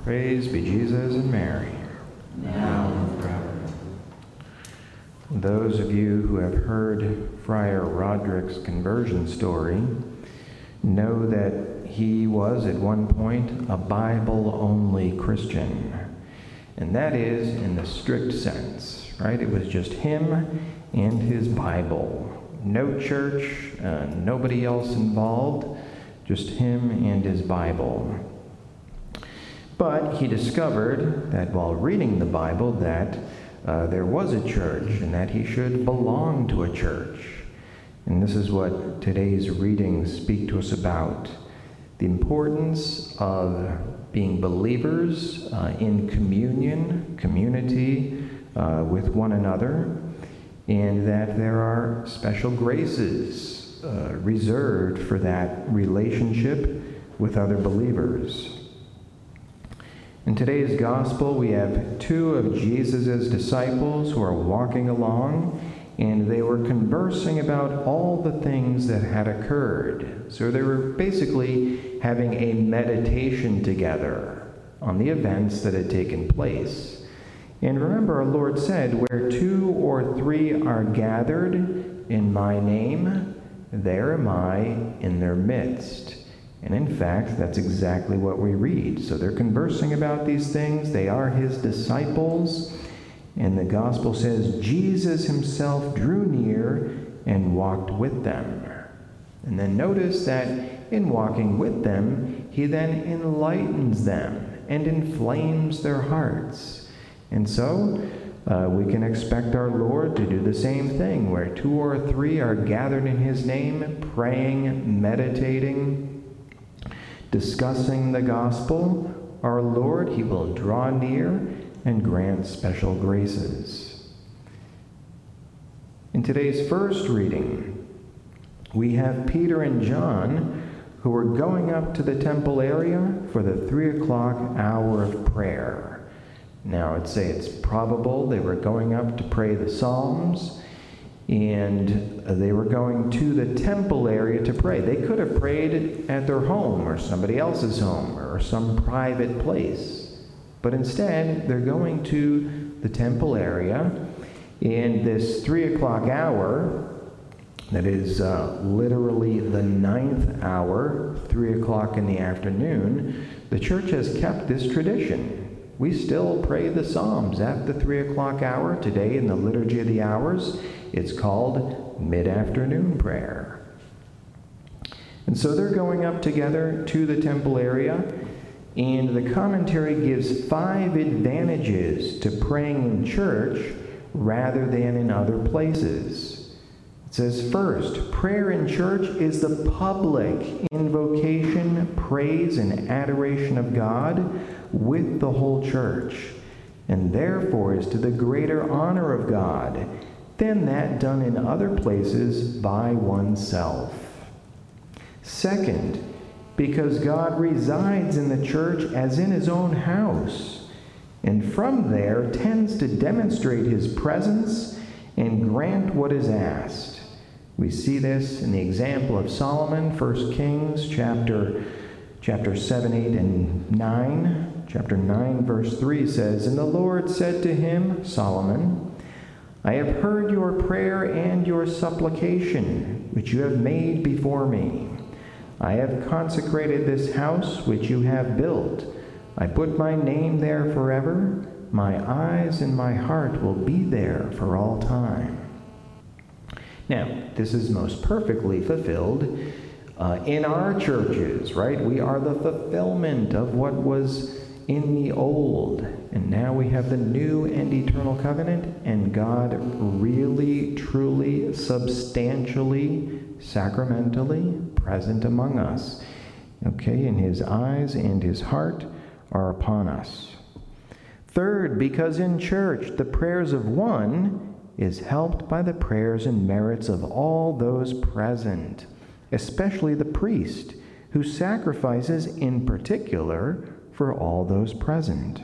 Praise be Jesus and Mary. Now and forever. Those of you who have heard Friar Roderick's conversion story know that he was at one point a Bible-only Christian. And that is in the strict sense, right? It was just him and his Bible. No church, nobody else involved, just him and his Bible. But he discovered that while reading the Bible that there was a church and that he should belong to a church. And this is what today's readings speak to us about. The importance of being believers in communion, community with one another, and that there are special graces reserved for that relationship with other believers. In today's gospel, we have two of Jesus' disciples who are walking along, and they were conversing about all the things that had occurred. So they were basically having a meditation together on the events that had taken place. And remember, our Lord said, "Where 2 or 3 are gathered in my name, there am I in their midst." And in fact, that's exactly what we read. So they're conversing about these things. They are his disciples. And the gospel says, Jesus himself drew near and walked with them. And then notice that in walking with them, he then enlightens them and inflames their hearts. And so we can expect our Lord to do the same thing, where 2 or 3 are gathered in his name, praying, meditating, discussing the gospel. Our Lord, he will draw near and grant special graces. In today's first reading, we have Peter and John who are going up to the temple area for the 3 o'clock hour of prayer. Now, I'd say it's probable they were going up to pray the Psalms, and they were going to the temple area to pray. They could have prayed at their home or somebody else's home or some private place. But instead, they're going to the temple area in this 3 o'clock hour. That is literally the 9th hour, 3 o'clock in the afternoon. The church has kept this tradition. We still pray the Psalms at the 3 o'clock hour. Today in the Liturgy of the Hours, it's called mid-afternoon prayer. And so they're going up together to the temple area, and the commentary gives 5 advantages to praying in church rather than in other places. It says, first, prayer in church is the public invocation, praise, and adoration of God with the whole church, and therefore is to the greater honor of God than that done in other places by oneself. Second, because God resides in the church as in his own house, and from there tends to demonstrate his presence and grant what is asked. We see this in the example of Solomon, 1 Kings chapter 7, 8, and 9. Chapter 9, verse 3 says, "And the Lord said to him," Solomon, "I have heard your prayer and your supplication, which you have made before me. I have consecrated this house which you have built. I put my name there forever. My eyes and my heart will be there for all time." Now, this is most perfectly fulfilled in our churches, right? We are the fulfillment of what was in the old, and now we have the new and eternal covenant, and God really, truly, substantially, sacramentally present among us. Okay, and his eyes and his heart are upon us. Third, because in church the prayers of one is helped by the prayers and merits of all those present, especially the priest, who sacrifices in particular for all those present.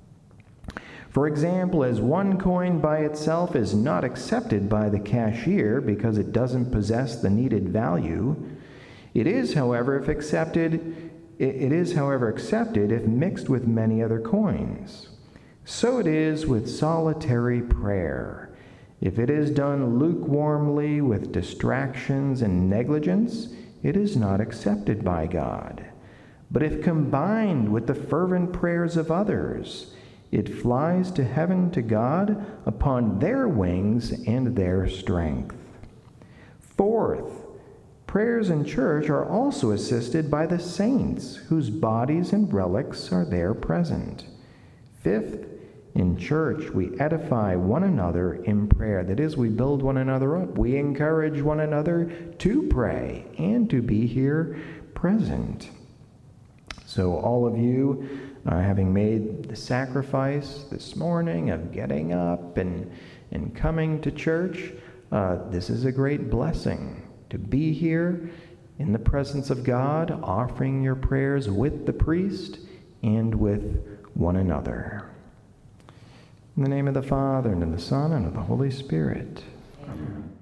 For example, as one coin by itself is not accepted by the cashier because it doesn't possess the needed value, it is, however, if accepted, It is, however, accepted if mixed with many other coins. So it is with solitary prayer. If it is done lukewarmly with distractions and negligence, it is not accepted by God. But if combined with the fervent prayers of others, it flies to heaven to God upon their wings and their strength. Fourth, prayers in church are also assisted by the saints, whose bodies and relics are there present. Fifth, in church we edify one another in prayer. That is, we build one another up. We encourage one another to pray and to be here present. So all of you, having made the sacrifice this morning of getting up and coming to church, this is a great blessing to be here in the presence of God, offering your prayers with the priest and with one another. In the name of the Father, and of the Son, and of the Holy Spirit. Amen.